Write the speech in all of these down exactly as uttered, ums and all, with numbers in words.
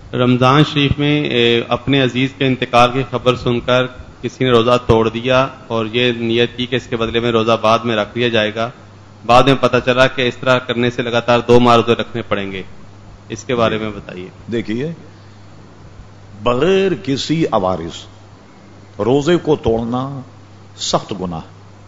رمضان شریف میں اپنے عزیز کے انتقال کی خبر سن کر کسی نے روزہ توڑ دیا اور یہ نیت کی کہ اس کے بدلے میں روزہ بعد میں رکھ دیا جائے گا، بعد میں پتہ چلا کہ اس طرح کرنے سے لگاتار دو ماہ روزے رکھنے پڑیں گے، اس کے بارے میں بتائیے۔ دیکھیے، بغیر کسی عوارض روزے کو توڑنا سخت گناہ،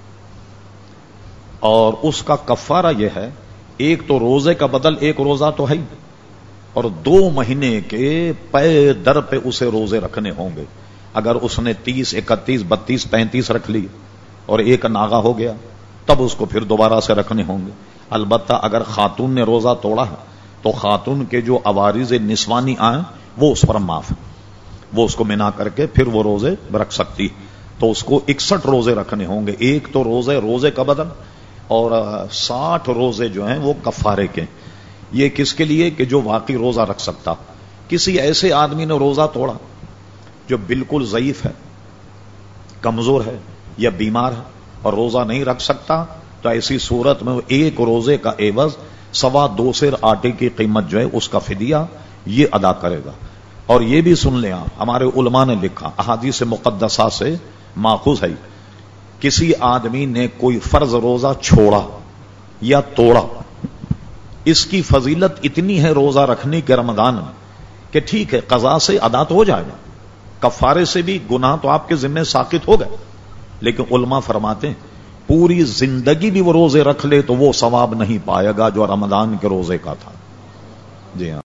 اور اس کا کفارہ یہ ہے، ایک تو روزے کا بدل ایک روزہ تو ہے ہی، اور دو مہینے کے پے در پہ اسے روزے رکھنے ہوں گے۔ اگر اس نے تیس، اکتیس، بتیس، پینتیس رکھ لی اور ایک ناغا ہو گیا تب اس کو پھر دوبارہ سے رکھنے ہوں گے۔ البتہ اگر خاتون نے روزہ توڑا ہے تو خاتون کے جو عوارض نسوانی آئیں وہ اس پر معاف ہے، وہ اس کو منا کر کے پھر وہ روزے رکھ سکتی، تو اس کو اکسٹھ روزے رکھنے ہوں گے۔ ایک تو روزے روزے کا بدل اور ساٹھ روزے جو ہیں وہ کفارے کے۔ یہ کس کے لیے کہ جو واقعی روزہ رکھ سکتا۔ کسی ایسے آدمی نے روزہ توڑا جو بالکل ضعیف ہے، کمزور ہے یا بیمار ہے اور روزہ نہیں رکھ سکتا، تو ایسی صورت میں وہ ایک روزے کا عوض سوا دو سیر آٹے کی قیمت جو ہے اس کا فدیہ یہ ادا کرے گا۔ اور یہ بھی سن لیں آپ، ہمارے علماء نے لکھا، احادیث مقدسہ سے ماخوذ ہے، کسی آدمی نے کوئی فرض روزہ چھوڑا یا توڑا، اس کی فضیلت اتنی ہے روزہ رکھنے کے رمضان میں کہ ٹھیک ہے قضا سے ادا تو ہو جائے گا، کفارے سے بھی گناہ تو آپ کے ذمہ ساقط ہو گئے، لیکن علماء فرماتے ہیں پوری زندگی بھی وہ روزے رکھ لے تو وہ ثواب نہیں پائے گا جو رمضان کے روزے کا تھا۔ جی ہاں۔